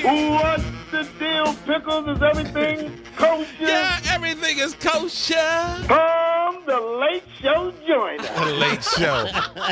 What's the deal, Pickles? Is everything kosher? Yeah, everything is kosher. From the Late Show joiner. The Late Show.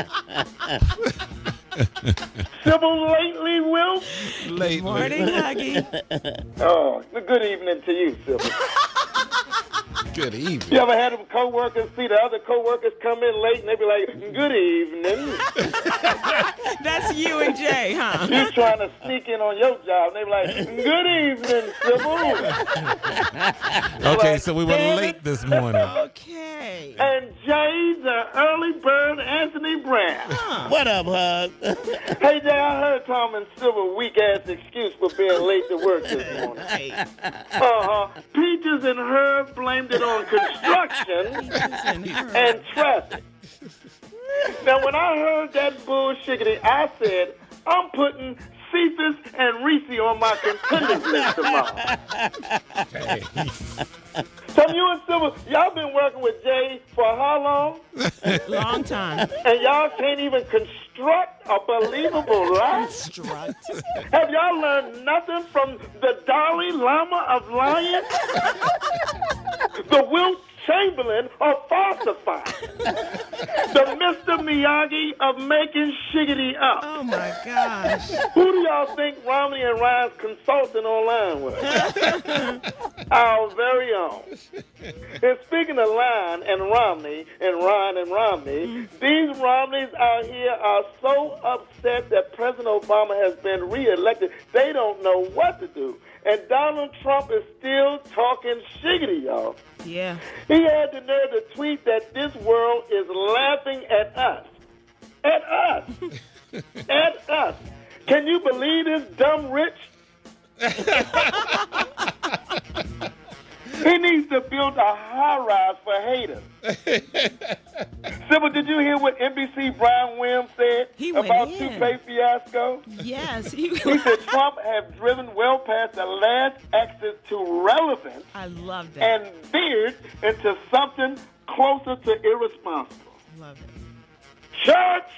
Sybil lately, Will? Lately. Morning, Huggy. Oh, good evening to you, Sybil. Good evening. You ever had them co-workers see the other co-workers come in late and they be like, good evening. That's you and Jay, huh? You trying to sneak in on your job and they be like, good evening, Sybil. Okay, Like, so we were damn late it. this morning. Okay. And Jay, the early bird, Anthony Brown. What up, Hug? Hey, Jay, I heard Tom and Sybil weak-ass excuse for being late to work this morning. Right. Peaches and Herb blamed it on construction and traffic. Now, when I heard that bullshiggity, I said, I'm putting Cephas and Reese on my contenders list tomorrow. Hey. So you and Sybil, y'all been working with Jay for how long? Long time. And y'all can't even construct a believable lie? Construct. Have y'all learned nothing from the Dalai Lama of lying? The Wilt Chamberlain of falsifying? The Mr. Miyagi of making shiggity up? Oh, my gosh. Who do y'all think Romney and Ryan's consultant online was? Our very own. And speaking of Ryan and Romney and Ryan and Romney, these Romneys out here are so upset that President Obama has been reelected, they don't know what to do. And Donald Trump is still talking shiggity, y'all. Yeah. He had the nerve to tweet that this world is laughing at us. At us. At us. Can you believe this dumb rich? He needs to build a high-rise for haters. Sybil, did you hear what NBC Brian Williams said He went about in. toupee fiasco? Yes. He said Trump have driven well past the last exit to relevance I love that. and veered into something closer to irresponsible. Love it. Church!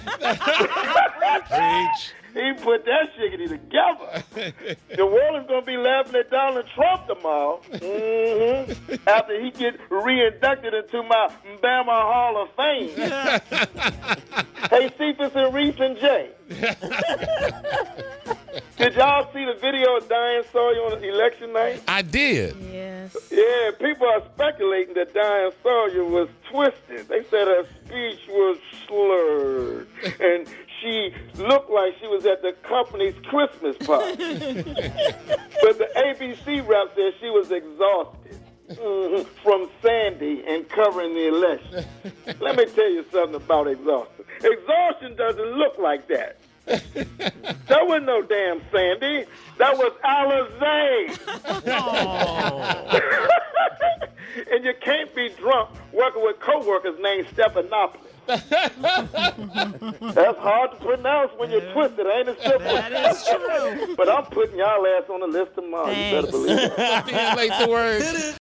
Preach. He put that shiggity together. The world is going to be laughing at Donald Trump tomorrow. After he get reinducted into my Bama Hall of Fame. Hey, Cephas and Reese and Jay. Did y'all see the video of Diane Sawyer on election night? I did. Yes. Yeah, people are speculating that Diane Sawyer was twisted. They said her speech was slurred. And she looked like she was at the company's Christmas party. But the ABC rep said she was exhausted from Sandy and covering the election. Let me tell you something about exhaustion. Exhaustion doesn't look like that. That wasn't no damn Sandy. That was Alizé. And you can't be drunk working with coworkers named Stephanopoulos. That's hard to pronounce when you're twisted, ain't it, Sybil? That is true. But I'm putting y'all ass on the list tomorrow. You better Thanks. believe it. Being late to work.